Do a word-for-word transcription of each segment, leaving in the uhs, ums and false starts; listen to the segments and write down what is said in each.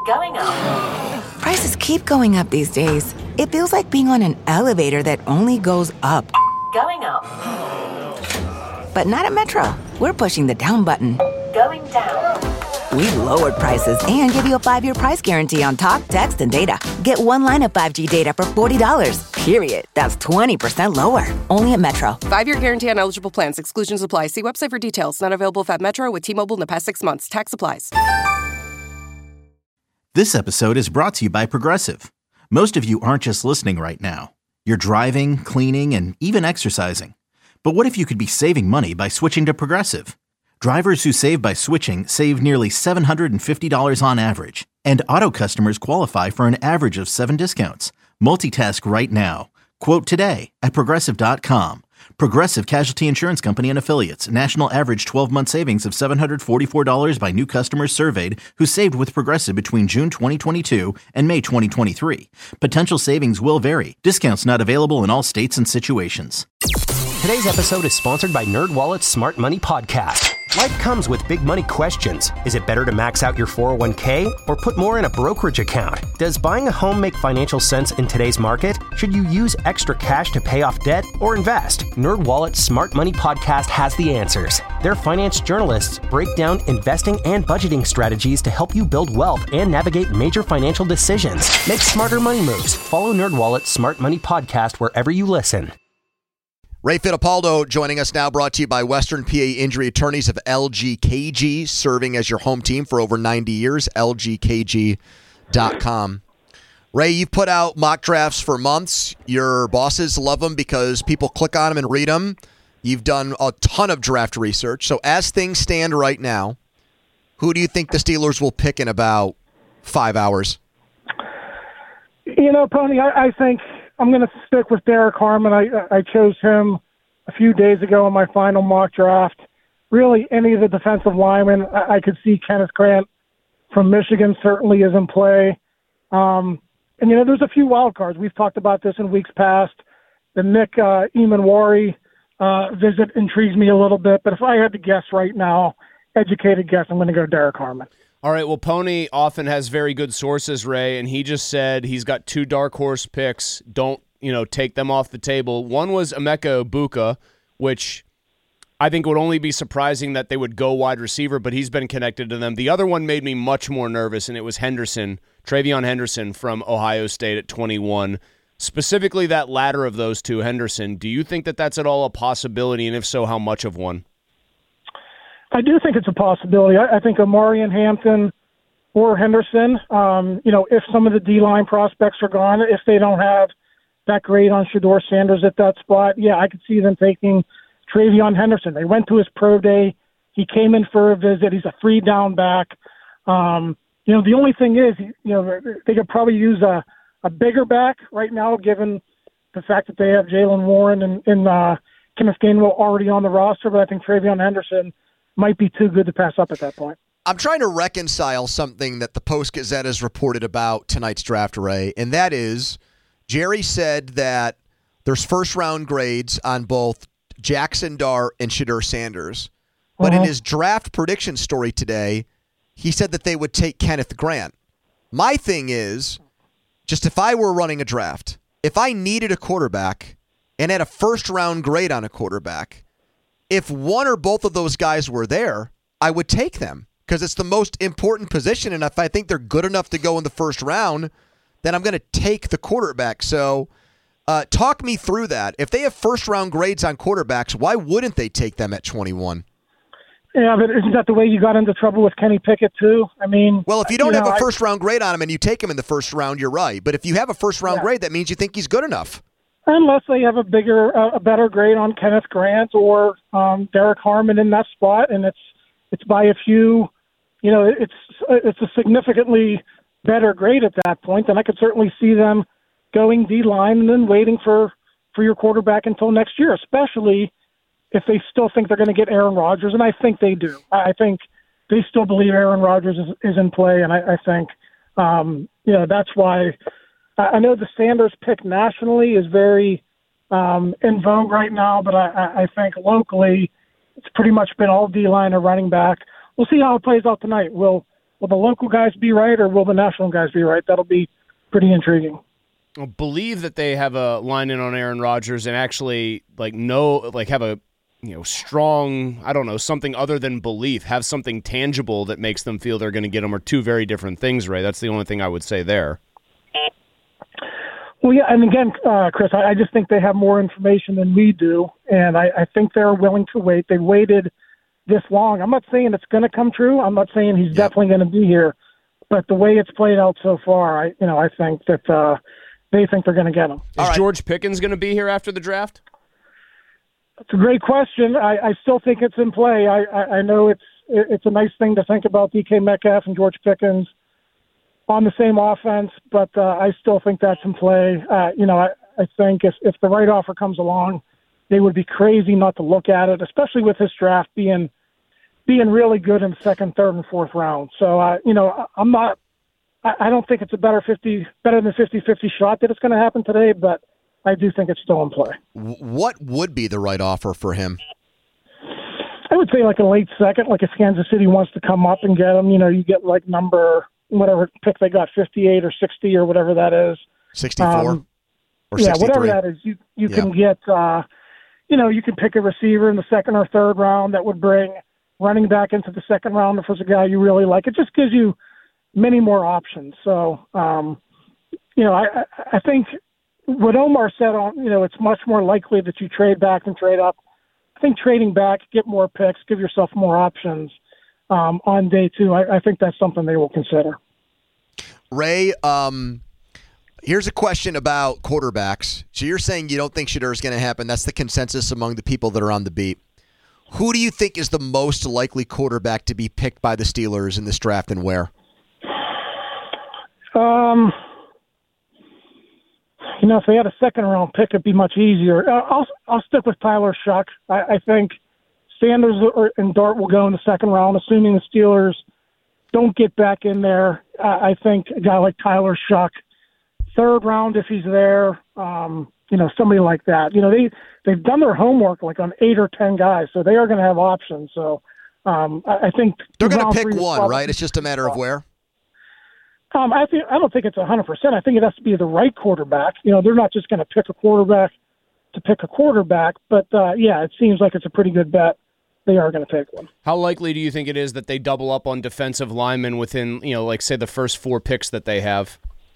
Going up. Prices keep going up these days. It feels like being on an elevator that only goes up. Going up. But not at Metro. We're pushing the down button. Going down. We've lowered prices and give you a five-year price guarantee on talk, text, and data. Get one line of five G data for forty dollars. Period. That's twenty percent lower. Only at Metro. Five-year guarantee on eligible plans. Exclusions apply. See website for details. Not available at Metro with T-Mobile in the past six months. Tax applies. This episode is brought to you by Progressive. Most of you aren't just listening right now. You're driving, cleaning, and even exercising. But what if you could be saving money by switching to Progressive? Drivers who save by switching save nearly seven hundred fifty dollars on average. And auto customers qualify for an average of seven discounts. Multitask right now. Quote today at Progressive dot com. Progressive Casualty Insurance Company and Affiliates. National average twelve-month savings of seven hundred forty-four dollars by new customers surveyed who saved with Progressive between June twenty twenty-two and May twenty twenty-three. Potential savings will vary. Discounts not available in all states and situations. Today's episode is sponsored by NerdWallet's Smart Money Podcast. Life comes with big money questions. Is it better to max out your four oh one k or put more in a brokerage account? Does buying a home make financial sense in today's market? Should you use extra cash to pay off debt or invest? NerdWallet's Smart Money Podcast has the answers. Their finance journalists break down investing and budgeting strategies to help you build wealth and navigate major financial decisions. Make smarter money moves. Follow NerdWallet's Smart Money Podcast wherever you listen. Ray Fittipaldo joining us now, brought to you by Western P A Injury Attorneys of L G K G, serving as your home team for over ninety years, L G K G dot com. Ray, you've put out mock drafts for months. Your bosses love them because people click on them and read them. You've done a ton of draft research. So as things stand right now, who do you think the Steelers will pick in about five hours? You know, Pony, I, I think I'm going to stick with Derek Harmon. I, I chose him a few days ago in my final mock draft. Really, any of the defensive linemen, I, I could see Kenneth Grant from Michigan certainly is in play. Um, and, you know, there's a few wild cards. We've talked about this in weeks past. The Nick uh, Emanwari uh, visit intrigues me a little bit. But if I had to guess right now, educated guess, I'm going to go Derek Harmon. All right, well, Pony often has very good sources, Ray, and he just said he's got two dark horse picks. Don't, you know, take them off the table. One was Emeka Egbuka, which I think would only be surprising that they would go wide receiver, but he's been connected to them. The other one made me much more nervous, and it was Henderson, Travion Henderson from Ohio State at twenty-one. Specifically that latter of those two, Henderson, do you think that that's at all a possibility, and if so, how much of one? I do think it's a possibility. I, I think Omarion Hampton or Henderson, um, you know, if some of the D-line prospects are gone, if they don't have that grade on Shedeur Sanders at that spot, yeah, I could see them taking Travion Henderson. They went to his pro day. He came in for a visit. He's a free down back. Um, you know, the only thing is, you know, they could probably use a, a bigger back right now, given the fact that they have Jaylen Warren and, and uh, Kenneth Gainwell already on the roster, but I think Travion Henderson might be too good to pass up at that point. I'm trying to reconcile something that the Post-Gazette has reported about tonight's draft, Ray, and that is Jerry said that there's first-round grades on both Jackson Dart and Shedeur Sanders. But uh-huh. in his draft prediction story today, he said that they would take Kenneth Grant. My thing is, just if I were running a draft, if I needed a quarterback and had a first-round grade on a quarterback, if one or both of those guys were there, I would take them because it's the most important position. And if I think they're good enough to go in the first round, then I'm going to take the quarterback. So uh, talk me through that. If they have first-round grades on quarterbacks, why wouldn't they take them at twenty-one? Yeah, but isn't that the way you got into trouble with Kenny Pickett, too? I mean, well, if you don't you have know, a first-round grade on him and you take him in the first round, you're right. But if you have a first-round yeah. grade, that means you think he's good enough. Unless they have a bigger, uh, a better grade on Kenneth Grant or um, Derek Harmon in that spot, and it's it's by a few, you know, it's it's a significantly better grade at that point. Then I could certainly see them going D-line and then waiting for, for your quarterback until next year, especially if they still think they're going to get Aaron Rodgers, and I think they do. I think they still believe Aaron Rodgers is, is in play, and I, I think, um, you know, that's why. I know the Sanders pick nationally is very um, in vogue right now, but I, I think locally it's pretty much been all D-line or running back. We'll see how it plays out tonight. Will will the local guys be right or will the national guys be right? That'll be pretty intriguing. I believe that they have a line in on Aaron Rodgers and actually like know like have a you know strong I don't know something other than belief, have something tangible that makes them feel they're going to get him, are two very different things, Ray. That's the only thing I would say there. Well, yeah, and again, uh, Chris, I, I just think they have more information than we do, and I, I think they're willing to wait. They waited this long. I'm not saying it's going to come true. I'm not saying he's yep. definitely going to be here, but the way it's played out so far, I you know I think that uh, they think they're going to get him. Is right. George Pickens going to be here after the draft? It's a great question. I, I still think it's in play. I, I, I know it's it's a nice thing to think about D K Metcalf and George Pickens on the same offense, but uh, I still think that's in play. Uh, you know, I, I think if, if the right offer comes along, they would be crazy not to look at it, especially with this draft being being really good in the second, third, and fourth round. So, uh, you know, I'm not I, – I don't think it's a better fifty better than fifty-fifty shot that it's going to happen today, but I do think it's still in play. What would be the right offer for him? I would say like a late second, like if Kansas City wants to come up and get him, you know, you get like number – whatever pick they got, fifty-eight or sixty or whatever that is. sixty-four um, or yeah, sixty-three. whatever that is. You you yeah. can get, uh, you know, you can pick a receiver in the second or third round that would bring running back into the second round if it's a guy you really like. It just gives you many more options. So, um, you know, I, I think what Omar said on, you know, it's much more likely that you trade back than trade up. I think trading back, get more picks, give yourself more options. Um, on day two, I, I think that's something they will consider. Ray, um, here's a question about quarterbacks. So you're saying you don't think Shedeur is going to happen. That's the consensus among the people that are on the beat. Who do you think is the most likely quarterback to be picked by the Steelers in this draft and where? Um, you know, if they had a second-round pick, it'd be much easier. Uh, I'll I'll stick with Tyler Shuck. I, I think Sanders and Dart will go in the second round, assuming the Steelers don't get back in there. I think a guy like Tyler Shuck, third round if he's there, um, you know, somebody like that. You know, they, they've done their homework like on eight or ten guys, so they are going to have options. So um, I, I think they're going to pick one, right? It's just a matter of where? Um, I think I don't think it's one hundred percent. I think it has to be the right quarterback. You know, they're not just going to pick a quarterback to pick a quarterback, but, uh, yeah, it seems like it's a pretty good bet. They are going to take one. How likely do you think it is that they double up on defensive linemen within, you know, like say the first four picks that they have?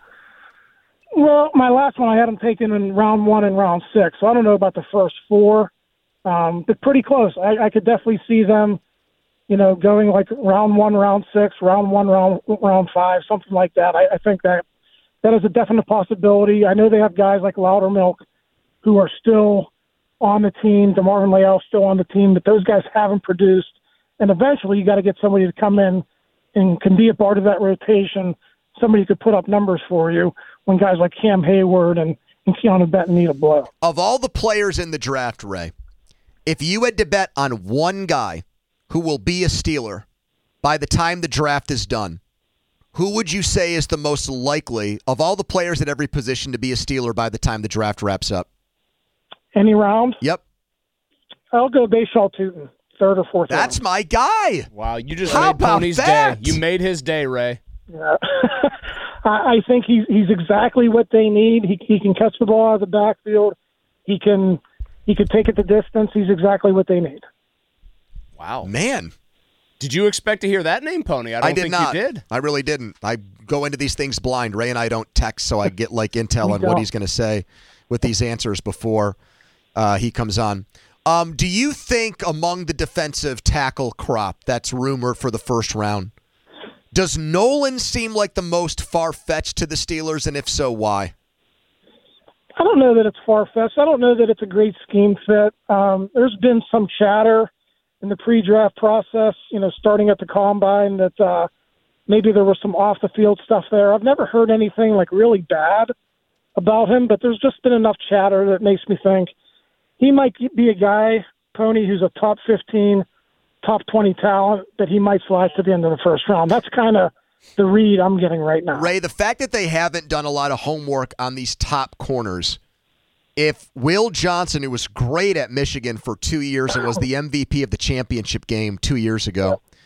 Well, my last one I had them taken in round one and round six, so I don't know about the first four, um, but pretty close. I, I could definitely see them, you know, going like round one, round six, round one, round round five, something like that. I, I think that that is a definite possibility. I know they have guys like Loudermilk who are still on the team, DeMarvin Leal still on the team, but those guys haven't produced. And eventually you got to get somebody to come in and can be a part of that rotation, somebody who could put up numbers for you when guys like Cam Hayward and, and Keanu Benton need a blow. Of all the players in the draft, Ray, if you had to bet on one guy who will be a Steeler by the time the draft is done, who would you say is the most likely of all the players at every position to be a Steeler by the time the draft wraps up? Any round? Yep. I'll go Bashaw Tootin, third or fourth That's round. my guy. Wow, you just How made Pony's that? day. You made his day, Ray. Yeah. I, I think he's he's exactly what they need. He he can catch the ball out of the backfield. He can he can take it the distance. He's exactly what they need. Wow. Man. Did you expect to hear that name, Pony? I don't I did think not. you did. I really didn't. I go into these things blind. Ray and I don't text, so I get like intel on don't. what he's going to say with these answers before uh, he comes on. Um, do you think among the defensive tackle crop that's rumored for the first round, does Nolan seem like the most far-fetched to the Steelers, and if so, why? I don't know that it's far-fetched. I don't know that it's a great scheme fit. Um, there's been some chatter in the pre-draft process, you know, starting at the combine that uh, maybe there was some off-the-field stuff there. I've never heard anything like really bad about him, but there's just been enough chatter that makes me think he might be a guy, Pony, who's a top fifteen, top twenty talent that he might slide to the end of the first round. That's kind of the read I'm getting right now. Ray, the fact that they haven't done a lot of homework on these top corners, if Will Johnson, who was great at Michigan for two years and was the M V P of the championship game two years ago,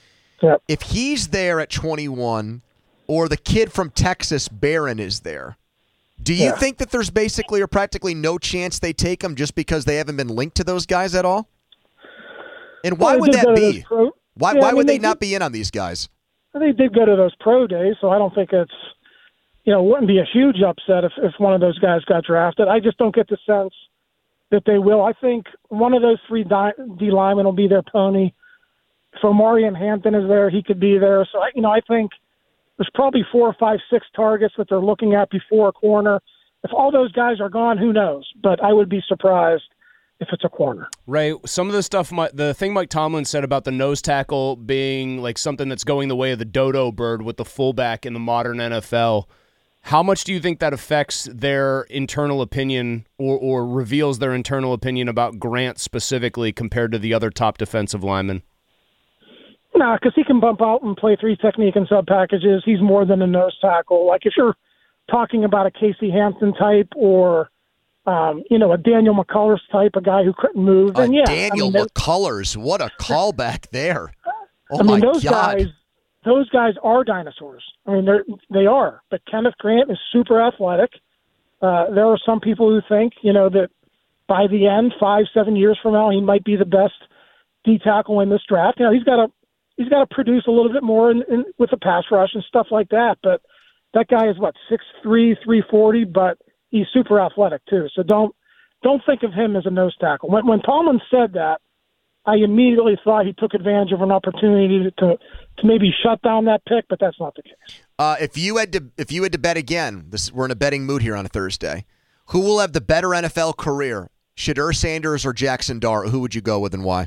Yep. If he's there at twenty-one, or the kid from Texas, Barron, is there, do you Yeah. think that there's basically or practically no chance they take him just because they haven't been linked to those guys at all? And why Well, they would did that go to be? those Pro, Why yeah, why I mean, would they, they not did, be in on these guys? They did go to those pro days, so I don't think it's, you know, it wouldn't be a huge upset if, if one of those guys got drafted. I just don't get the sense that they will. I think one of those three D linemen will be their pony. If Omarion Hampton is there, he could be there. So, I, you know, I think there's probably four or five, six targets that they're looking at before a corner. If all those guys are gone, who knows? But I would be surprised if it's a corner. Ray, some of the stuff, the thing Mike Tomlin said about the nose tackle being like something that's going the way of the dodo bird with the fullback in the modern N F L, how much do you think that affects their internal opinion or, or reveals their internal opinion about Grant specifically compared to the other top defensive linemen? Nah, because he can bump out and play three technique and sub packages. He's more than a nose tackle. Like if you're talking about a Casey Hampton type or Um, you know, a Daniel McCullers type, a guy who couldn't move. Uh, And yeah, Daniel I mean, McCullers, what a callback there! Oh I mean, my those God! guys, those guys are dinosaurs. I mean, they're they are. But Kenneth Grant is super athletic. Uh, there are some people who think, you know, that by the end, five, seven years from now, he might be the best D tackle in this draft. You know, he's got to he's got to produce a little bit more in, in, with the pass rush and stuff like that. But that guy is what six three, three forty, but he's super athletic too. So don't don't think of him as a nose tackle. When when Tomlin said that, I immediately thought he took advantage of an opportunity to to, to maybe shut down that pick, but that's not the case. Uh, if you had to if you had to bet again, this we're in a betting mood here on a Thursday. Who will have the better N F L career, Shedeur Sanders or Jackson Dart? Who would you go with and why?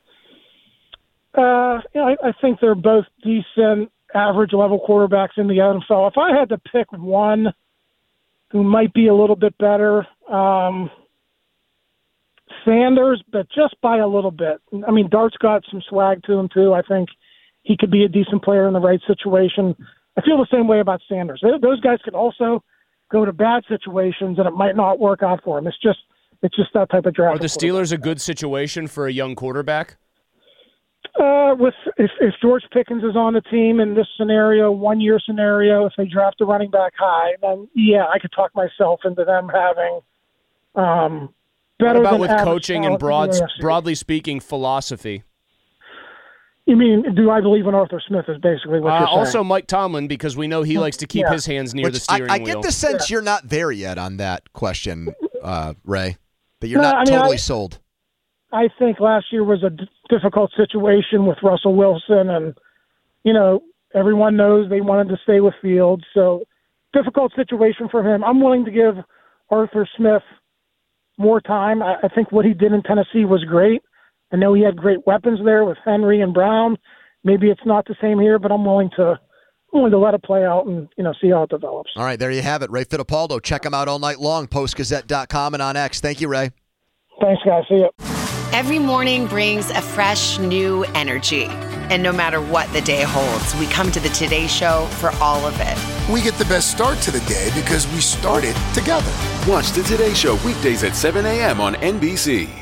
Uh, you know, I, I think they're both decent, average level quarterbacks in the N F L. If I had to pick one who might be a little bit better, um, Sanders, but just by a little bit. I mean, Dart's got some swag to him too. I think he could be a decent player in the right situation. I feel the same way about Sanders. Those guys could also go to bad situations and it might not work out for them. It's just it's just that type of draft. Are the Steelers a good situation for a young quarterback? Uh, with if, if George Pickens is on the team in this scenario, one year scenario, if they draft a running back high, then yeah, I could talk myself into them having um, better. What about than with average coaching and talent in broad, the A F C. broadly speaking, philosophy? You mean, do I believe in Arthur Smith is basically what Uh, you're saying? also, Mike Tomlin, because we know he likes to keep Yeah. his hands near Which the steering I, I wheel. get the sense you're not there yet on that question, uh, Ray. That you're No, not I mean, totally I- sold. I think last year was a d- difficult situation with Russell Wilson, and you know everyone knows they wanted to stay with Fields, so difficult situation for him. I'm willing to give Arthur Smith more time. I, I think what he did in Tennessee was great. I know he had great weapons there with Henry and Brown. Maybe it's not the same here, but I'm willing to I'm willing to let it play out and you know see how it develops. All right, there you have it. Ray Fittipaldo. Check him out all night long, post gazette dot com and on X. Thank you, Ray. Thanks, guys. See you. Every morning brings a fresh, new energy. And no matter what the day holds, we come to the Today Show for all of it. We get the best start to the day because we started together. Watch the Today Show weekdays at seven a.m. on N B C.